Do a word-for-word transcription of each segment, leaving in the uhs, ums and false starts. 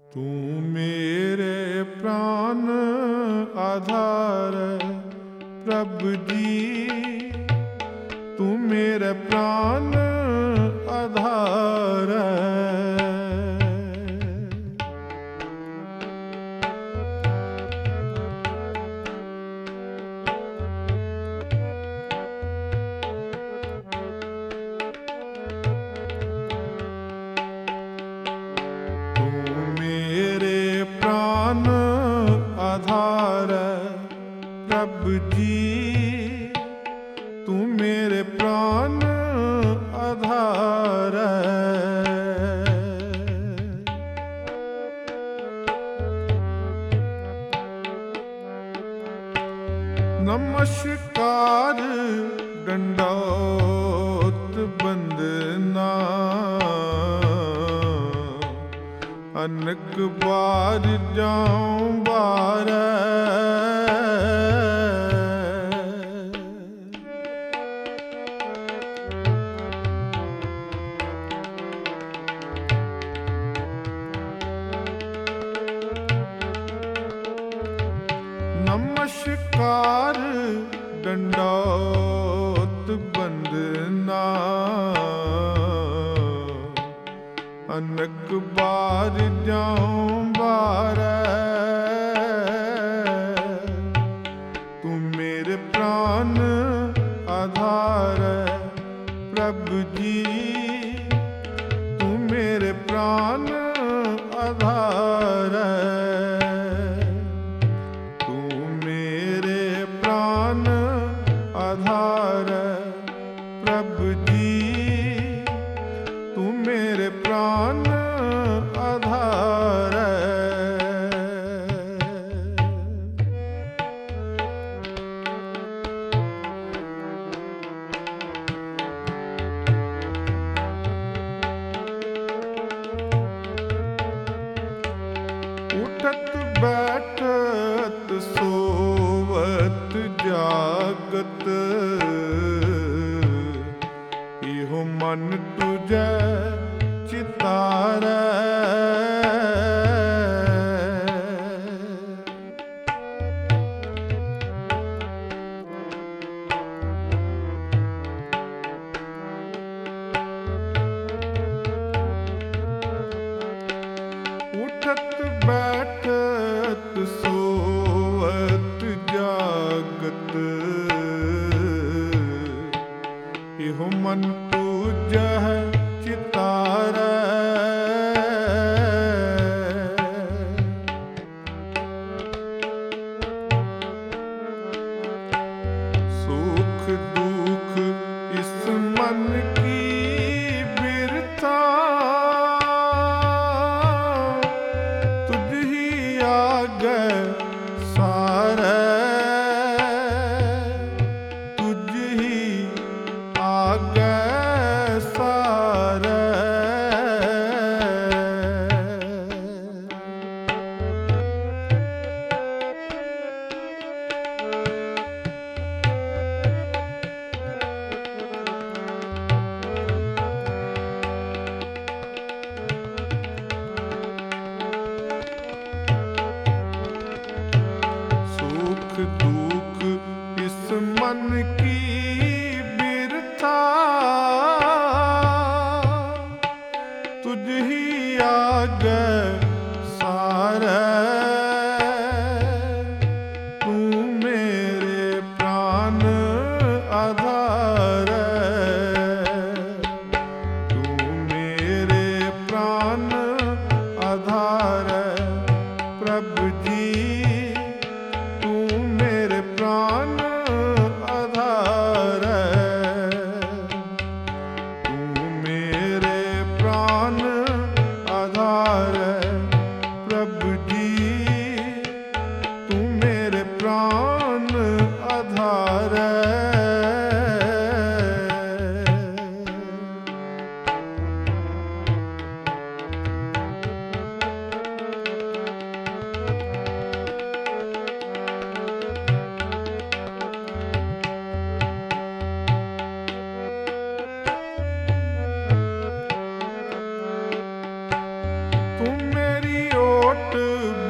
तू मेरे प्राण आधार प्रभु जी, तू मेरे प्राण आधार। आधार प्रभु जी, तू मेरे प्राण आधार। नमस्कार दंडौत बंदना, अनक बार जाऊं बार। नमस्कार दंडौत बंदना, अनक बार जाऊं बार। तू मेरे प्राण आधार प्रभु जी, तू मेरे प्राण आधार। तू मेरे प्राण आधार प्रभु जी, तू मेरे प्राण आधार। उठत बैठत सोवत जागत, इहो मन तुझे चितार। उठत बैठत सोवत जागत, इहो मन तुझे चितार। सुख दुख इस मन की बिरथा, तुझ ही आगे सारे, तुझ ही आगे सारे।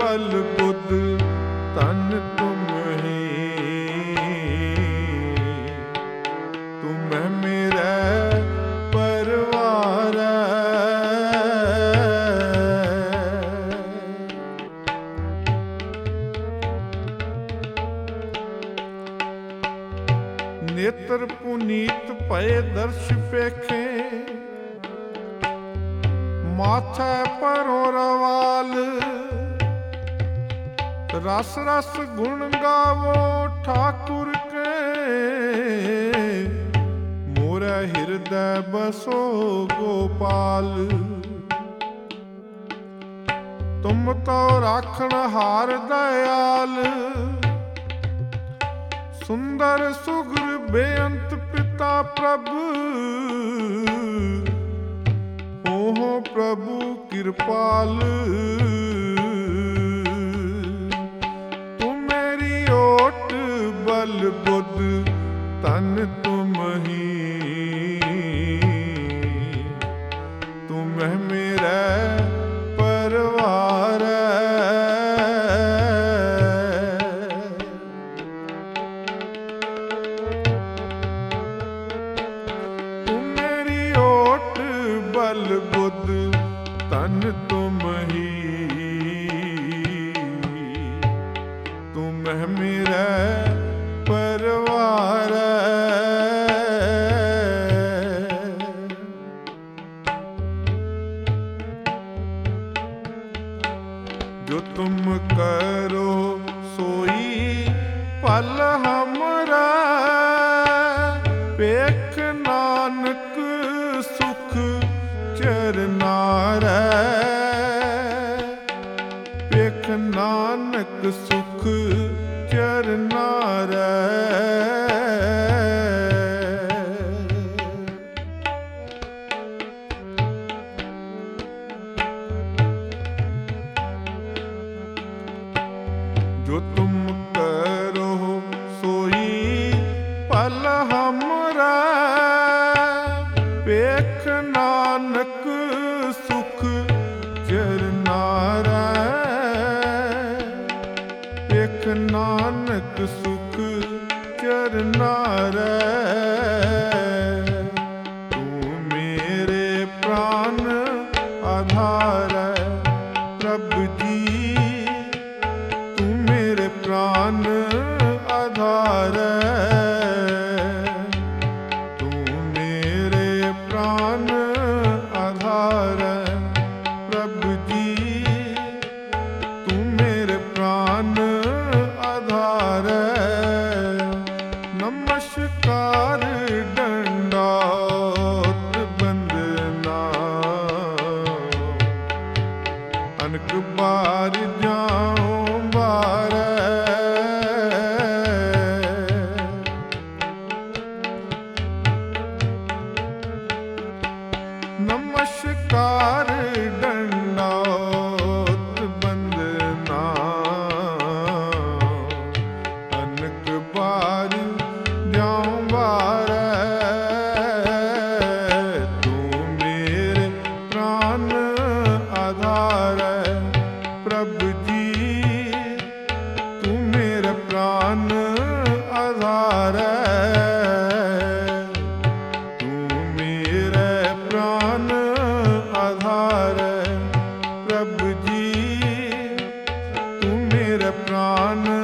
बल बुद्ध तन तुम ही, तुम मेरा परवार। नेत्र पुनीत भय दर्श पेखे, माथे परों रवाल। रस रस गुण गावो ठाकुर के, मोरा हृदय बसो गोपाल। तुम तो राखण हार दयाल, सुंदर सुग्र बेअंत पिता प्रभु। हो हो प्रभु कृपाल, तुम मेरी ओट बल बुद्ध तन तुम ही, तुम मेरा परवार। बल बुद्ध तन तुम ही, तुम मेरा परवार। जो तुम करो सोई पल हमरा, पेख नानक सुख चरनार। पेख नानक सुख चरनार। जो तुम करो सोई पल हमरा, पेख नानक सुख चरनार। पेख नानक सुख चरनार। तू मेरे प्राण आधार प्रभु जी, तू मेरे प्राण आधार। तू मेरे प्राण आधार प्रभु जी, तू मेरे प्राण आधार। नमस्कार दंडौत बंदना, अनक बार जाऊं बार। नमस्कार दंडौत बंदना, अनक बार जाऊं बार। तू मेरे प्राण आधार प्रभु जी, तू मेरे प्राण आधार। तू मेरे प्राण आधार प्रभु जी, तू मेरे प्राण